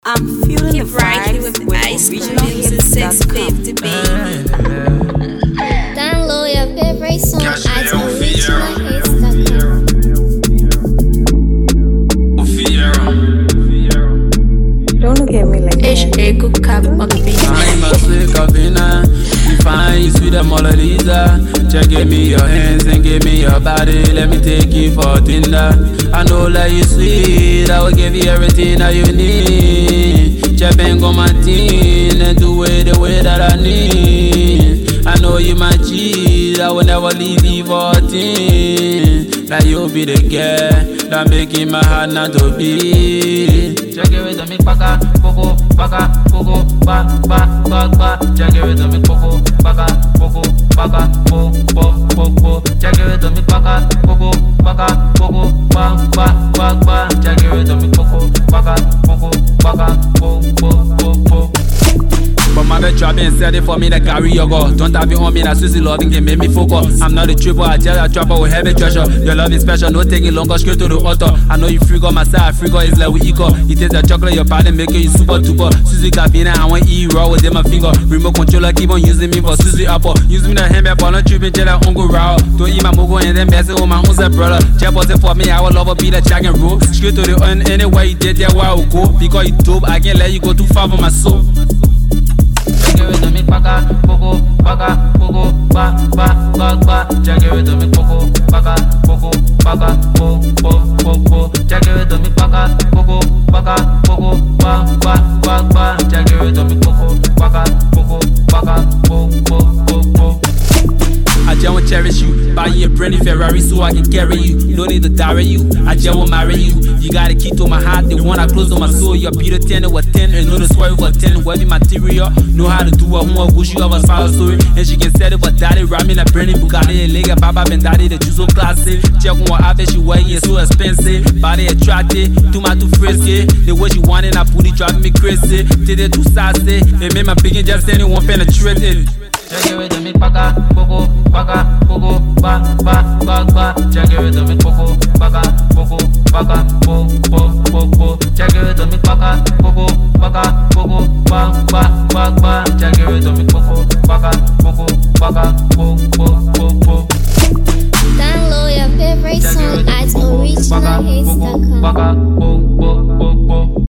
I'm feeling Keep the right here vibes with Ice Cream and 650 baby. Download your favorite song at originalhits.com. Don't look at me like that. Ego Cap on the beat. I'm a slick of dinner. You find you sweet and Mona Lisa. Just give me your hands and give me your body. Let me take you for dinner. I know that you sweet. I will give you everything that you need. Just bang on my team and do it the way that I need. I know you my cheat. I will never leave you for a thing. Like you'll be the girl that making my heart not to beat. Check it with me, baka, boko, baka, boko, ba, ba, ba, ba. Check it with me, boko, baka, boko, baka, bo, bo, bo, bo. Check it with me, baka, boko, baka, boko, ba, ba, ba, ba. Check it with me, boko, baka, boko, baka, bo, bo, bo, bo. But my bed trap and set it for me to carry your girl. Don't have it on me, that Susie loving can make me focus. I'm not a triple, I tell you, trapper with heavy treasure. Your love is special, no taking longer, straight to the altar. I know you freak on my side, freak on is like we equal. You taste the chocolate, your body make you super duper. Susie Gabina, I want eat raw within my finger. Remote controller, keep on using me for Susie Apple. Use me the handbag, but not tripping, tell that uncle raw. Don't eat my mogo and then mess it with my own set brother. Check was it for me, I will love a beat a jack and roll. Straight to the end, anywhere you did, that's where I will go. Because you dope, I can't let you go too far for my soul. Check it with me, baka, boko, baka, boko, ba, ba, ba, ba. Check it with me, boko, baka, boko, baka, bo, bo, bo, bo. Check it with me, baka, boko, baka, boko, ba, ba, ba, ba. Check it with me, boko, baka, boko, baka, bo, bo, bo, bo. I just won't cherish you. Buy you a brand new Ferrari so I can carry you. No need to direct you. I just won't marry you. You got a key to my heart, the one I close to my soul. You're Peter 10 or 10, and know the story for 10. Webby material, know how to do a home Gucci of a style story. And she can set it for daddy. Rami a brand new Bugatti, a leg a Baba Bendadi, the juice so classic. Check on what outfit she wearing, it's so expensive. Body attractive, too much too frisky. The way she want it, I put it driving me crazy. Did it too sassy, it made my picking just anyone penetrated. Check it with me, baka, boko, ba, ba, ba, ba. Check it with me, boko, baka, bo, bo, bo, bo. Check it with me, baka, boko, ba, ba, ba, ba. Check it with me, boko, baka, bo, bo, bo, bo. Download your favorite song at originalhits.com. Baka, bo, bo, bo, bo.